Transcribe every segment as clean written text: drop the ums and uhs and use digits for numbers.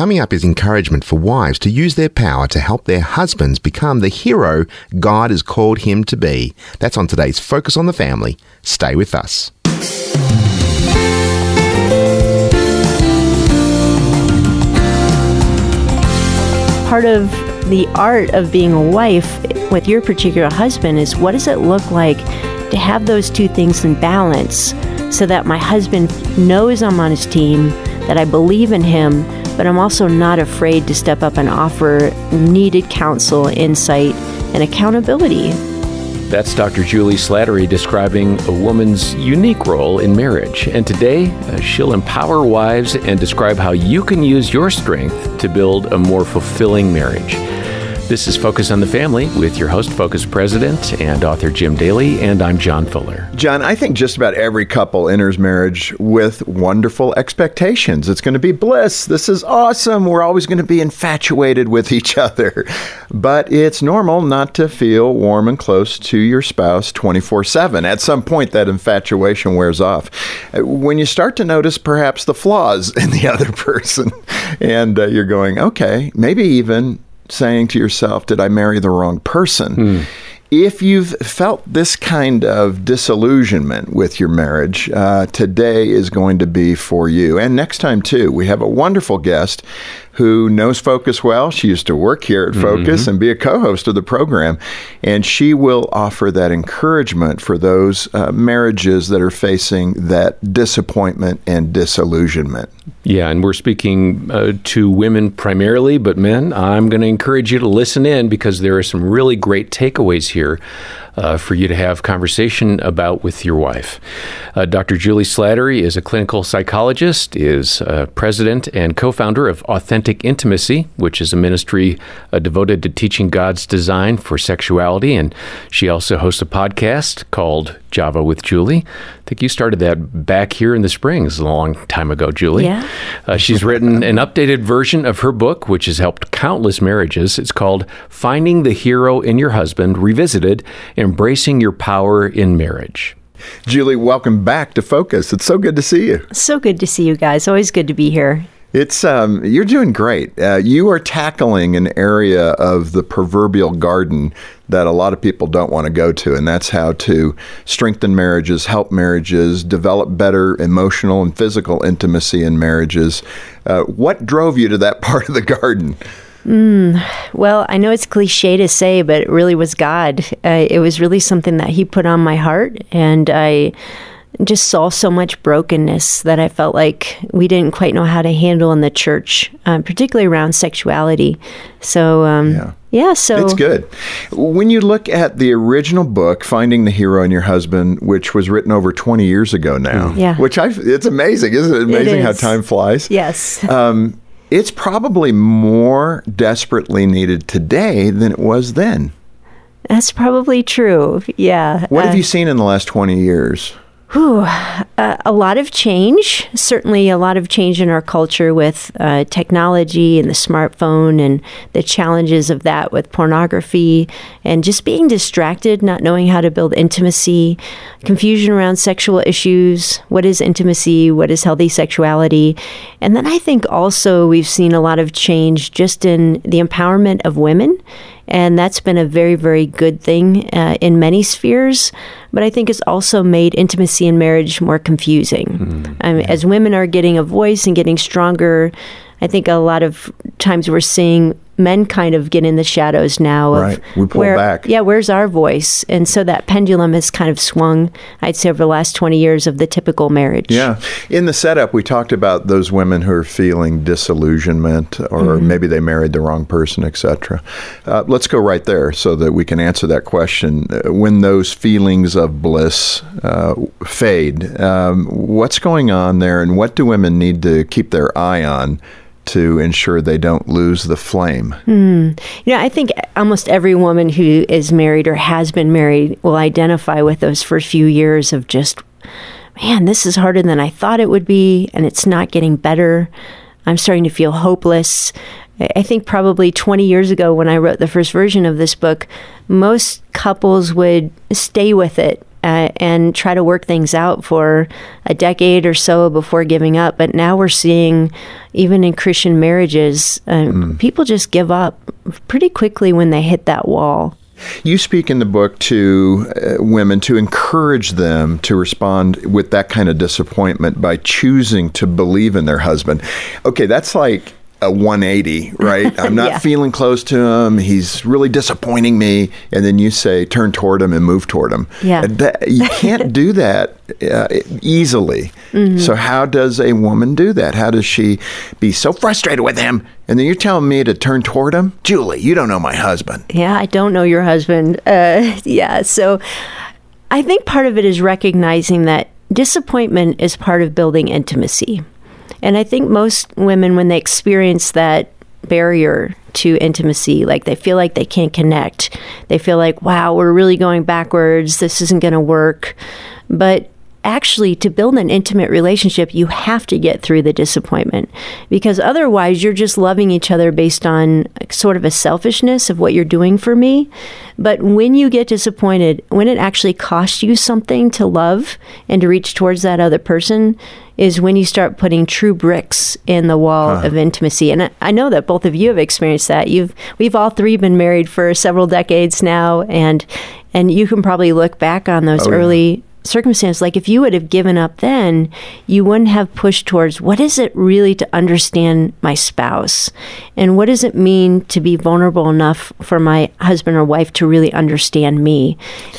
Coming up is encouragement for wives to use their power to help their husbands become the hero God has called him to be. That's on today's Focus on the Family. Stay with us. Part of the art of being a wife with your particular husband is, what does it look like to have those two things in balance so that my husband knows I'm on his team, that I believe in him, but I'm also not afraid to step up and offer needed counsel, insight, and accountability. That's Dr. Julie Slattery describing a woman's unique role in marriage. And today, she'll empower wives and describe how you can use your strength to build a more fulfilling marriage. This is Focus on the Family with your host, Focus President and author Jim Daly, and I'm John Fuller. John, I think just about every couple enters marriage with wonderful expectations. It's going to be bliss. This is awesome. We're always going to be infatuated with each other. But it's normal not to feel warm and close to your spouse 24/7. At some point, that infatuation wears off. When you start to notice perhaps the flaws in the other person, and you're going, okay, maybe even saying to yourself, did I marry the wrong person? If you've felt this kind of disillusionment with your marriage, today is going to be for you. And next time, too. We have a wonderful guest who knows Focus well. She used to work here at Focus and be a co-host of the program. And she will offer that encouragement for those marriages that are facing that disappointment and disillusionment. Yeah, and we're speaking to women primarily, but men, I'm going to encourage you to listen in because there are some really great takeaways here for you to have conversation about with your wife. Dr. Julie Slattery is a clinical psychologist, is president and co-founder of Authentic Intimacy, which is a ministry devoted to teaching God's design for sexuality. And she also hosts a podcast called Java with Julie. I think you started that back here in the Springs a long time ago, Julie. Yeah. She's written an updated version of her book, which has helped countless marriages. It's called Finding the Hero in Your Husband, Revisited, Embracing Your Power in Marriage. Julie, welcome back to Focus. It's so good to see you. So good to see you guys. Always good to be here. It's you're doing great. You are tackling an area of the proverbial garden that a lot of people don't want to go to, and that's how to strengthen marriages, help marriages, develop better emotional and physical intimacy in marriages. What drove you to that part of the garden? Well, I know it's cliche to say, but it really was God. It was really something that He put on my heart, and I just saw so much brokenness that I felt like we didn't quite know how to handle in the church, particularly around sexuality. So, so it's good. When you look at the original book, Finding the Hero in Your Husband, which was written over 20 years ago now, it's amazing, isn't it? Amazing how time flies. Yes. It's probably more desperately needed today than it was then. That's probably true. Yeah. What have you seen in the last 20 years? A lot of change, certainly a lot of change in our culture with technology and the smartphone and the challenges of that with pornography and just being distracted, not knowing how to build intimacy, confusion around sexual issues. What is intimacy? What is healthy sexuality? And then I think also we've seen a lot of change just in the empowerment of women. And that's been a very, very good thing in many spheres. But I think it's also made intimacy in marriage more confusing. As women are getting a voice and getting stronger, I think a lot of times we're seeing men kind of get in the shadows now. Right. We pull back. Yeah, where's our voice? And so that pendulum has kind of swung, I'd say, over the last 20 years of the typical marriage. Yeah. In the setup, we talked about those women who are feeling disillusionment or maybe they married the wrong person, etc. Let's go right there so that we can answer that question. When those feelings of bliss fade, what's going on there and what do women need to keep their eye on to ensure they don't lose the flame? I think almost every woman who is married or has been married will identify with those first few years of just, man, this is harder than I thought it would be, and it's not getting better. I'm starting to feel hopeless. I think probably 20 years ago when I wrote the first version of this book, most couples would stay with it and try to work things out for a decade or so before giving up. But now we're seeing, even in Christian marriages, people just give up pretty quickly when they hit that wall. You speak in the book to women to encourage them to respond with that kind of disappointment by choosing to believe in their husband. Okay, that's like a 180, right? I'm not feeling close to him. He's really disappointing me. And then you say, turn toward him and move toward him. Yeah. You can't do that easily. Mm-hmm. So how does a woman do that? How does she be so frustrated with him? And then you're telling me to turn toward him? Julie, you don't know my husband. Yeah, I don't know your husband. So I think part of it is recognizing that disappointment is part of building intimacy. And I think most women, when they experience that barrier to intimacy, like they feel like they can't connect, they feel like, wow, we're really going backwards, this isn't going to work. But actually, to build an intimate relationship, you have to get through the disappointment, because otherwise you're just loving each other based on sort of a selfishness of what you're doing for me. But when you get disappointed, when it actually costs you something to love and to reach towards that other person, is when you start putting true bricks in the wall of intimacy. And I know that both of you have experienced that. We've all three been married for several decades now, and you can probably look back on those early circumstance. Like if you would have given up then, you wouldn't have pushed towards what is it really to understand my spouse, and what does it mean to be vulnerable enough for my husband or wife to really understand me.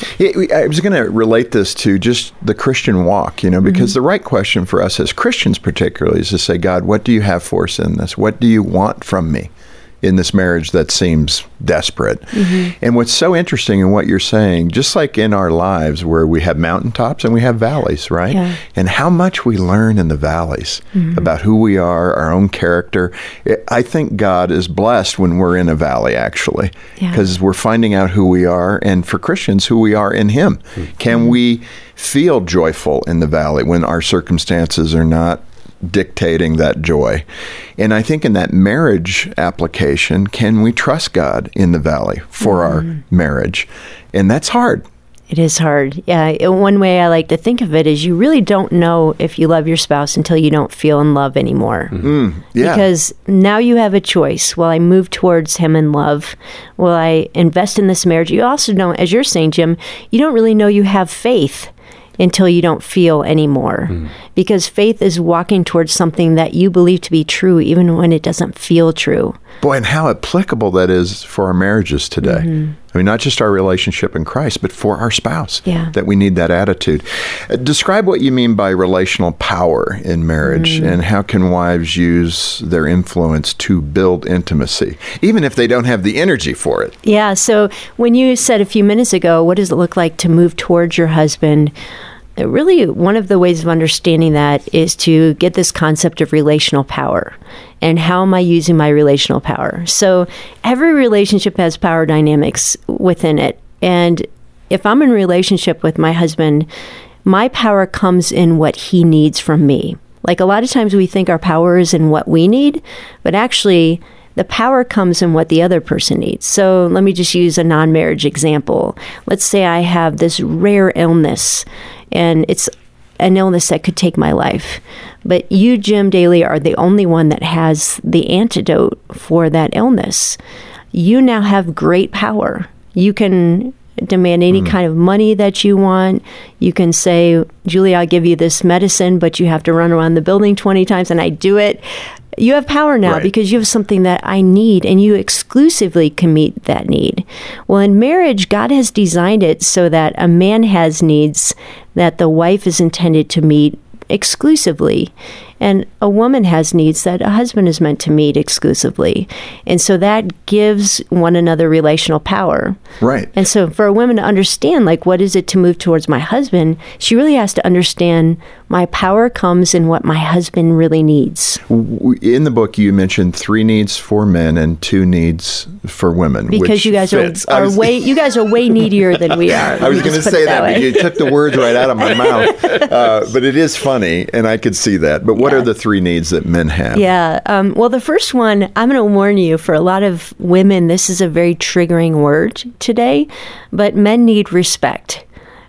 I was going to relate this to just the Christian walk, because the right question for us as Christians particularly is to say, God, what do you have for us in this? What do you want from me in this marriage that seems desperate? And what's so interesting in what you're saying, just like in our lives where we have mountaintops and we have valleys, right? Yeah. And how much we learn in the valleys about who we are, our own character. I think God is blessed when we're in a valley, actually, because we're finding out who we are, and for Christians, who we are in Him. Can we feel joyful in the valley when our circumstances are not dictating that joy? And I think in that marriage application, can we trust God in the valley for our marriage? And that's hard. It is hard. Yeah. One way I like to think of it is you really don't know if you love your spouse until you don't feel in love anymore. Because now you have a choice. Will I move towards him in love? Will I invest in this marriage? You also don't, as you're saying, Jim, you don't really know you have faith until you don't feel anymore. Because faith is walking towards something that you believe to be true, even when it doesn't feel true. Boy, and how applicable that is for our marriages today. I mean, not just our relationship in Christ, but for our spouse, that we need that attitude. Describe what you mean by relational power in marriage, and how can wives use their influence to build intimacy, even if they don't have the energy for it? Yeah, so when you said a few minutes ago, what does it look like to move towards your husband? Really, one of the ways of understanding that is to get this concept of relational power. And how am I using my relational power? So every relationship has power dynamics within it. And if I'm in a relationship with my husband, my power comes in what he needs from me. Like a lot of times we think our power is in what we need, but actually the power comes in what the other person needs. So let me just use a non-marriage example. Let's say I have this rare illness, and it's an illness that could take my life. But you, Jim Daly, are the only one that has the antidote for that illness. You now have great power. You can demand any kind of money that you want. You can say, Julie, I'll give you this medicine, but you have to run around the building 20 times, and I do it. You have power now because you have something that I need, and you exclusively can meet that need. Well, in marriage, God has designed it so that a man has needs that the wife is intended to meet exclusively, and a woman has needs that a husband is meant to meet exclusively. And so that gives one another relational power. Right. And so for a woman to understand, like, what is it to move towards my husband, she really has to understand my power comes in what my husband really needs. In the book, you mentioned 3 needs for men and 2 needs for women. Because you guys are way needier than we are. I was going to say that, but you took the words right out of my mouth. But it is funny, and I could see that. But what are the 3 needs that men have? Yeah. Well, the first one, I'm going to warn you, for a lot of women, this is a very triggering word today, but men need respect.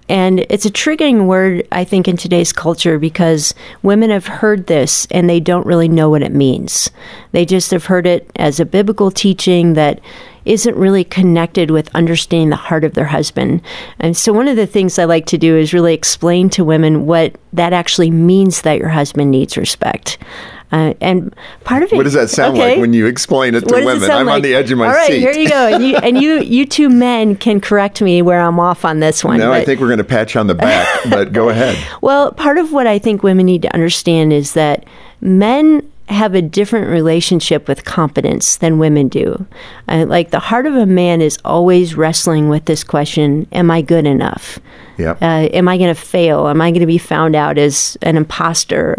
And it's a triggering word, I think, in today's culture because women have heard this and they don't really know what it means. They just have heard it as a biblical teaching that isn't really connected with understanding the heart of their husband. And so one of the things I like to do is really explain to women what that actually means, that your husband needs respect. And part of it. What does that sound like when you explain it to women? I'm on the edge of my seat. All right, here you go. And you two men can correct me where I'm off on this one. No, I think we're going to pat you on the back, but go ahead. Well, part of what I think women need to understand is that men have a different relationship with competence than women do. Like the heart of a man is always wrestling with this question, am I good enough? Yep. Am I going to fail? Am I going to be found out as an imposter?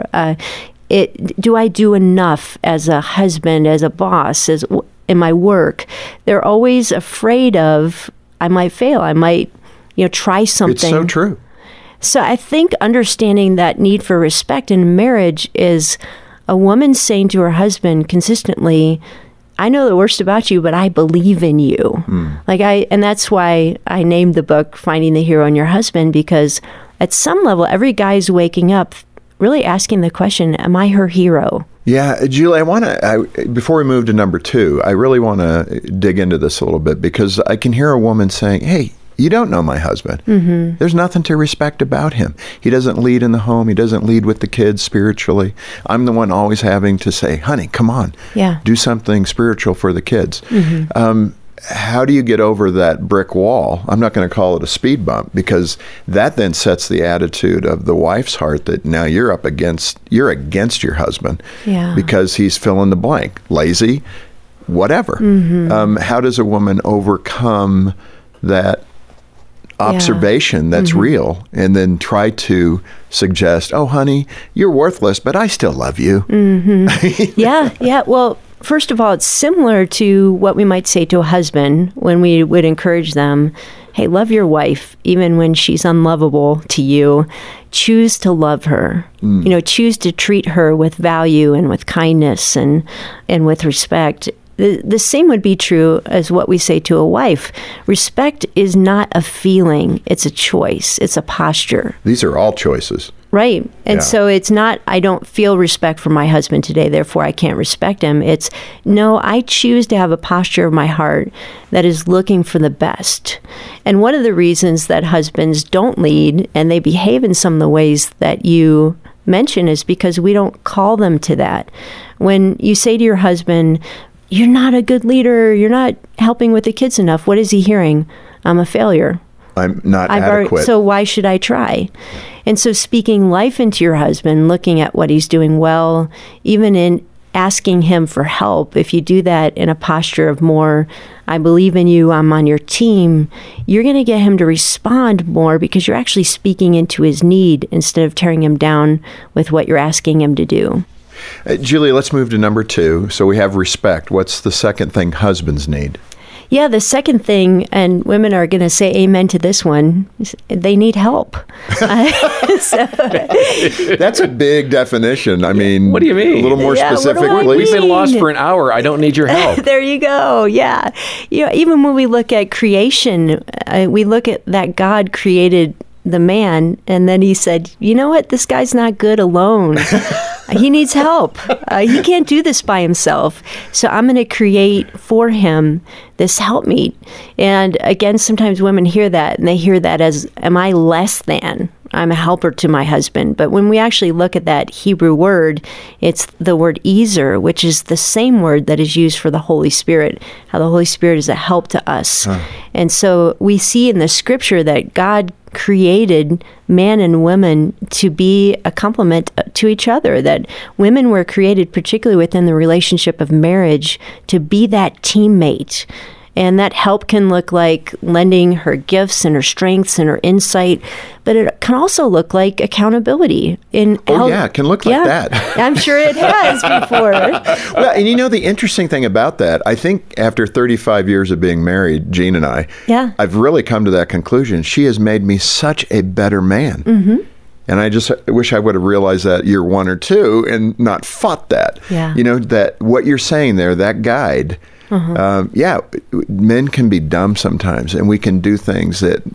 Do I do enough as a husband, as a boss, as in my work? They're always afraid of, I might fail. I might, try something. It's so true. So I think understanding that need for respect in marriage is a woman saying to her husband consistently, I know the worst about you, but I believe in you. And that's why I named the book Finding the Hero in Your Husband, because at some level, every guy's waking up really asking the question, am I her hero? Yeah, Julie, before we move to number 2, I really want to dig into this a little bit because I can hear a woman saying, hey, you don't know my husband. Mm-hmm. There's nothing to respect about him. He doesn't lead in the home. He doesn't lead with the kids spiritually. I'm the one always having to say, honey, come on, do something spiritual for the kids. Mm-hmm. How do you get over that brick wall? I'm not going to call it a speed bump because that then sets the attitude of the wife's heart that now you're against your husband because he's fill in the blank, lazy, whatever. Mm-hmm. How does a woman overcome that observation that's real and then try to suggest, oh, honey, you're worthless, but I still love you? Mm-hmm. Yeah. Well, first of all, it's similar to what we might say to a husband when we would encourage them, hey, love your wife, even when she's unlovable to you. Choose to love her. Choose to treat her with value and with kindness and with respect. The same would be true as what we say to a wife. Respect is not a feeling. It's a choice. It's a posture. These are all choices. Right. And so it's not, I don't feel respect for my husband today, therefore I can't respect him. It's, no, I choose to have a posture of my heart that is looking for the best. And one of the reasons that husbands don't lead and they behave in some of the ways that you mention is because we don't call them to that. When you say to your husband, you're not a good leader, you're not helping with the kids enough, what is he hearing? I'm a failure. I'm not adequate. So why should I try? And so speaking life into your husband, looking at what he's doing well, even in asking him for help, if you do that in a posture of more, I believe in you, I'm on your team, you're going to get him to respond more because you're actually speaking into his need instead of tearing him down with what you're asking him to do. Julie, let's move to number 2. So we have respect. What's the second thing husbands need? Yeah, the second thing, and women are going to say amen to this one, they need help. That's a big definition. I mean, what do you mean? A little more specifically. We've been lost for an hour. I don't need your help. There you go. Yeah. Even when we look at creation, we look at that God created the man, and then he said, you know what? This guy's not good alone. He needs help. He can't do this by himself. So I'm going to create for him this helpmeet. And again, sometimes women hear that, and they hear that as, am I less than? I'm a helper to my husband. But when we actually look at that Hebrew word, it's the word ezer, which is the same word that is used for the Holy Spirit, how the Holy Spirit is a help to us. And so we see in the scripture that God created man and woman to be a complement to each other, that women were created, particularly within the relationship of marriage, to be that teammate. And that help can look like lending her gifts and her strengths and her insight, but it can also look like accountability. It can look like that. I'm sure it has before. Well, and the interesting thing about that, I think after 35 years of being married, Jean and I, I've really come to that conclusion. She has made me such a better man. Mm-hmm. And I just wish I would have realized that year 1 or 2 and not fought that. Yeah. That what you're saying there, that guide, men can be dumb sometimes, and we can do things that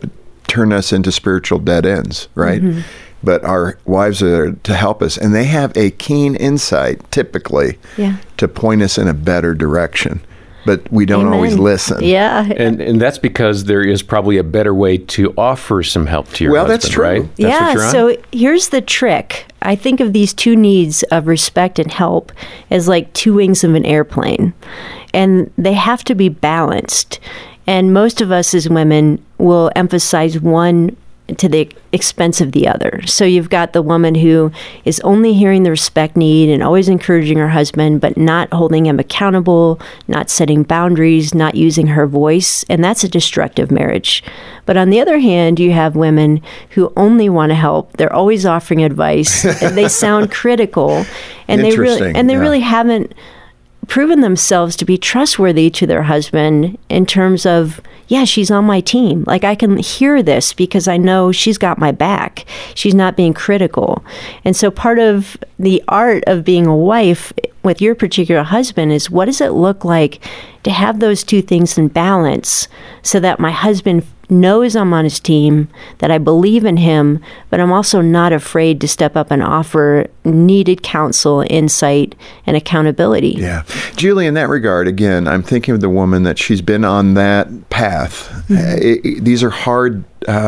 turn us into spiritual dead ends, right? Mm-hmm. But our wives are to help us, and they have a keen insight, typically, to point us in a better direction. But we don't always listen. Yeah. And that's because there is probably a better way to offer some help to your husband, that's true. right? That's what you're on? So here's the trick. I think of these two needs of respect and help as like two wings of an airplane, and they have to be balanced. And most of us as women will emphasize one to the expense of the other. So you've got the woman who is only hearing the respect need and always encouraging her husband, but not holding him accountable, not setting boundaries, not using her voice, and that's a destructive marriage. But on the other hand, you have women who only want to help. They're always offering advice, and they sound critical, and they really haven't proven themselves to be trustworthy to their husband in terms of, yeah, she's on my team. Like, I can hear this because I know she's got my back. She's not being critical. And so part of the art of being a wife with your particular husband is, what does it look like to have those two things in balance so that my husband knows I'm on his team, that I believe in him, but I'm also not afraid to step up and offer needed counsel, insight, and accountability. Yeah. Julie, in that regard, again, I'm thinking of the woman that she's been on that path. Mm-hmm. These are hard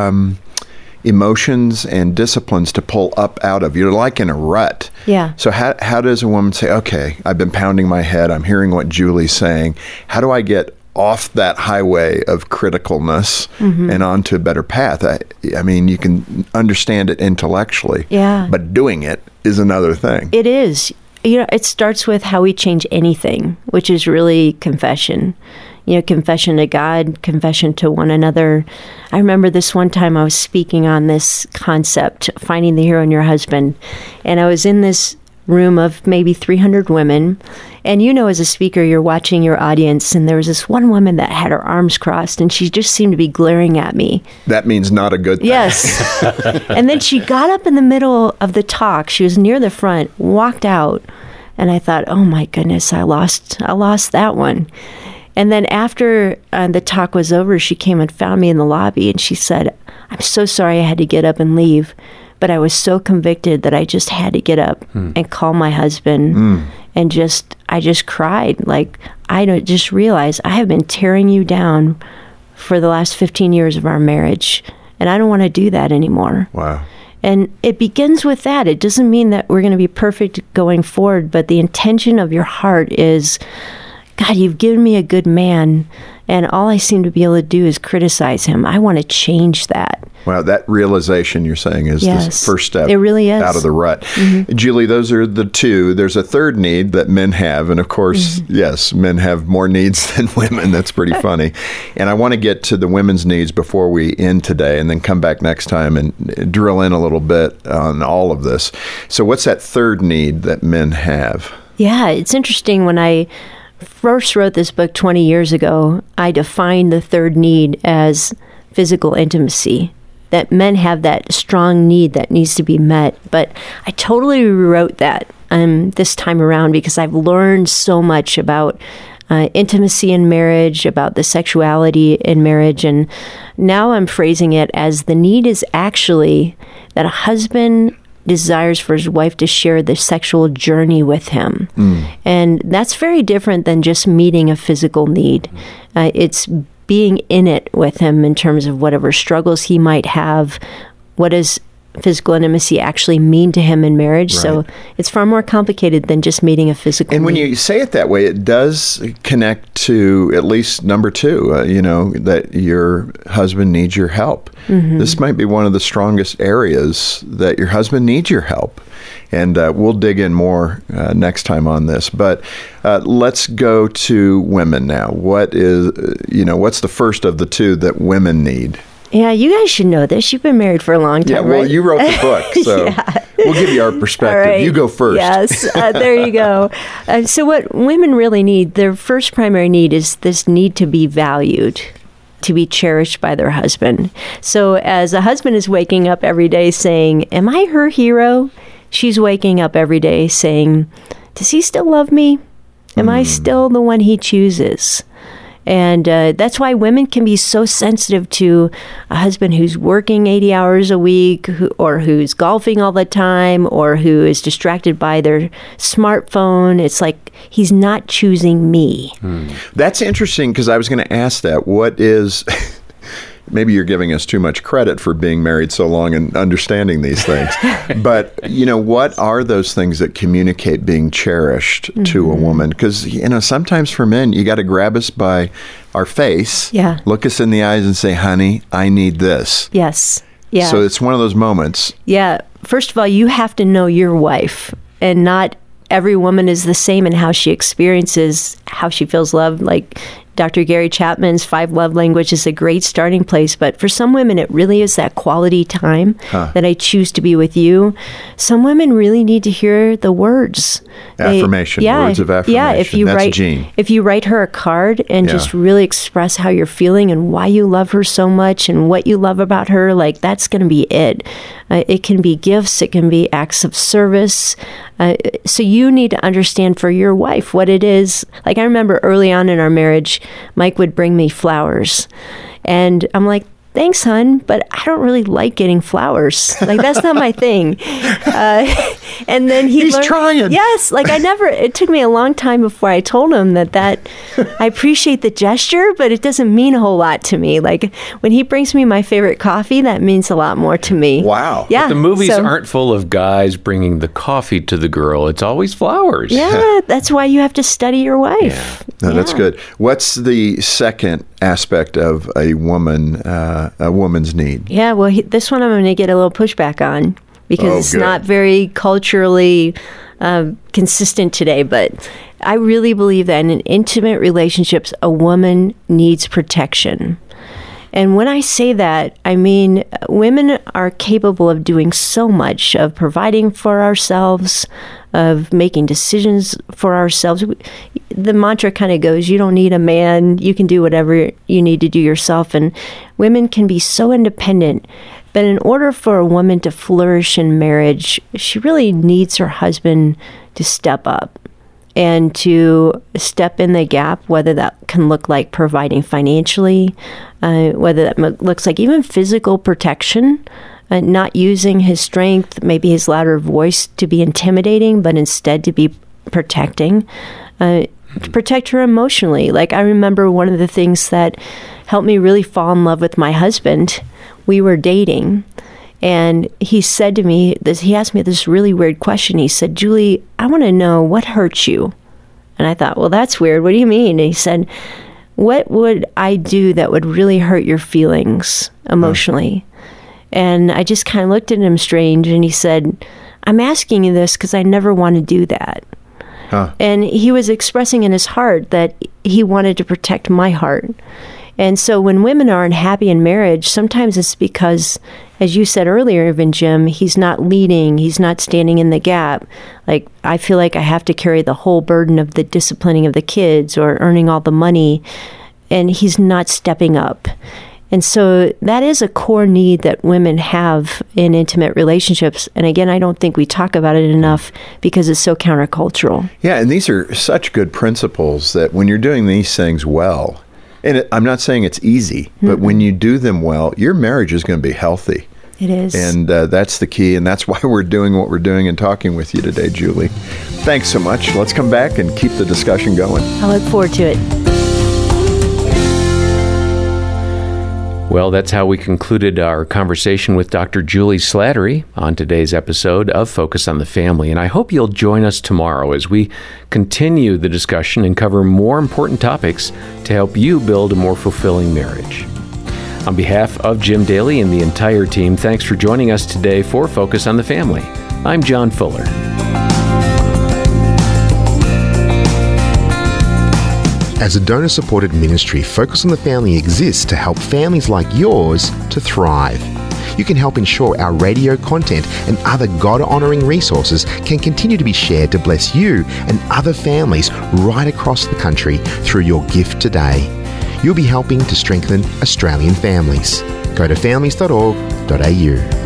emotions and disciplines to pull up out of. You're like in a rut. Yeah. So how does a woman say, okay, I've been pounding my head, I'm hearing what Julie's saying, how do I get off that highway of criticalness and onto a better path? I mean, you can understand it intellectually, but doing it is another thing. It is. You know, it starts with how we change anything, which is really confession. You know, confession to God, confession to one another. I remember this one time I was speaking on this concept, finding the hero in your husband, and I was in this room of maybe 300 women. And you know, as a speaker, you're watching your audience, and there was this one woman that had her arms crossed, and she just seemed to be glaring at me. That means not a good thing. Yes. And then she got up in the middle of the talk. She was near the front, walked out, and I thought, oh my goodness, I lost that one. And then after the talk was over, she came and found me in the lobby, and she said, I'm so sorry I had to get up and leave, but I was so convicted that I just had to get up and call my husband. And I just cried. Like, I just realized I have been tearing you down for the last 15 years of our marriage, and I don't want to do that anymore. Wow. And it begins with that. It doesn't mean that we're going to be perfect going forward, but the intention of your heart is, God, you've given me a good man, and all I seem to be able to do is criticize him. I want to change that. Wow, that realization you're saying is the first step. It really is. Out of the rut. Julie, those are the two. There's a third need that men have, and of course, yes, men have more needs than women. That's pretty funny. And I want to get to the women's needs before we end today, and then come back next time and drill in a little bit on all of this. So what's that third need that men have? Yeah, it's interesting. When I first wrote this book 20 years ago, I defined the third need as physical intimacy, that men have that strong need that needs to be met. But I totally rewrote that this time around because I've learned so much about intimacy in marriage, about the sexuality in marriage, and now I'm phrasing it as the need is actually that a husband desires for his wife to share the sexual journey with him. And that's very different than just meeting a physical need. It's being in it with him in terms of whatever struggles he might have. What does physical intimacy actually mean to him in marriage? Right. So it's far more complicated than just meeting a physical And when need. you say it that way, it does connect to at least number two, that your husband needs your help. This might be one of the strongest areas that your husband needs your help. And we'll dig in more next time on this. But let's go to women now. What's the first of the two that women need? Yeah, you guys should know this. You've been married for a long time, Yeah, well, right? you wrote the book, so we'll give you our perspective. Right. You go first. Yes, there you go. So what women really need, their first primary need is this need to be valued, to be cherished by their husband. So as a husband is waking up every day saying, am I her hero? She's waking up every day saying, does he still love me? Am I still the one he chooses? And that's why women can be so sensitive to a husband who's working 80 hours a week, or who's golfing all the time, or who is distracted by their smartphone. It's like he's not choosing me. That's interesting, because I was going to ask that. What is... Maybe you're giving us too much credit for being married so long and understanding these things. But, what are those things that communicate being cherished to a woman? Because, sometimes for men, you got to grab us by our face, look us in the eyes and say, honey, I need this. Yes. Yeah. So it's one of those moments. Yeah. First of all, you have to know your wife, and not every woman is the same in how she experiences, how she feels loved. Like Dr. Gary Chapman's 5 Love Languages is a great starting place, but for some women, it really is that quality time that I choose to be with you. Some women really need to hear the words. Affirmation, words of affirmation. Yeah, if you write her a card and just really express how you're feeling and why you love her so much and what you love about her, like that's going to be it. It can be gifts, it can be acts of service. So you need to understand for your wife what it is. Like I remember early on in our marriage, Mike would bring me flowers. And I'm like, thanks, hon, but I don't really like getting flowers. Like, that's not my thing. And then he's trying. Yes. Like, it took me a long time before I told him that I appreciate the gesture, but it doesn't mean a whole lot to me. Like, when he brings me my favorite coffee, that means a lot more to me. Wow. Yeah. But the movies aren't full of guys bringing the coffee to the girl. It's always flowers. Yeah. That's why you have to study your wife. Yeah. No, that's good. What's the second aspect of a woman's need? Yeah, well, this one I'm going to get a little pushback on because it's not very culturally consistent today. But I really believe that in intimate relationships, a woman needs protection. And when I say that, I mean women are capable of doing so much, of providing for ourselves, of making decisions for ourselves. The mantra kind of goes, you don't need a man, you can do whatever you need to do yourself. And women can be so independent. But in order for a woman to flourish in marriage, she really needs her husband to step up and to step in the gap, whether that can look like providing financially, whether that looks like even physical protection, not using his strength, maybe his louder voice to be intimidating, but instead to be protecting, to protect her emotionally. Like I remember one of the things that helped me really fall in love with my husband, we were dating, and he said to me, he asked me this really weird question. He said, Julie, I want to know what hurts you. And I thought, well, that's weird. What do you mean? And he said, what would I do that would really hurt your feelings emotionally? And I just kind of looked at him strange, and he said, I'm asking you this because I never want to do that. And he was expressing in his heart that he wanted to protect my heart. And so when women are unhappy in marriage, sometimes it's because, as you said earlier, even Jim, he's not leading, he's not standing in the gap. Like, I feel like I have to carry the whole burden of the disciplining of the kids or earning all the money, and he's not stepping up. And so that is a core need that women have in intimate relationships. And again, I don't think we talk about it enough because it's so countercultural. Yeah, and these are such good principles that when you're doing these things well, and I'm not saying it's easy, but when you do them well, your marriage is going to be healthy. It is. And that's the key, and that's why we're doing what we're doing and talking with you today, Julie. Thanks so much. Let's come back and keep the discussion going. I look forward to it. Well, that's how we concluded our conversation with Dr. Julie Slattery on today's episode of Focus on the Family. And I hope you'll join us tomorrow as we continue the discussion and cover more important topics to help you build a more fulfilling marriage. On behalf of Jim Daly and the entire team, thanks for joining us today for Focus on the Family. I'm John Fuller. As a donor-supported ministry, Focus on the Family exists to help families like yours to thrive. You can help ensure our radio content and other God-honoring resources can continue to be shared to bless you and other families right across the country through your gift today. You'll be helping to strengthen Australian families. Go to families.org.au.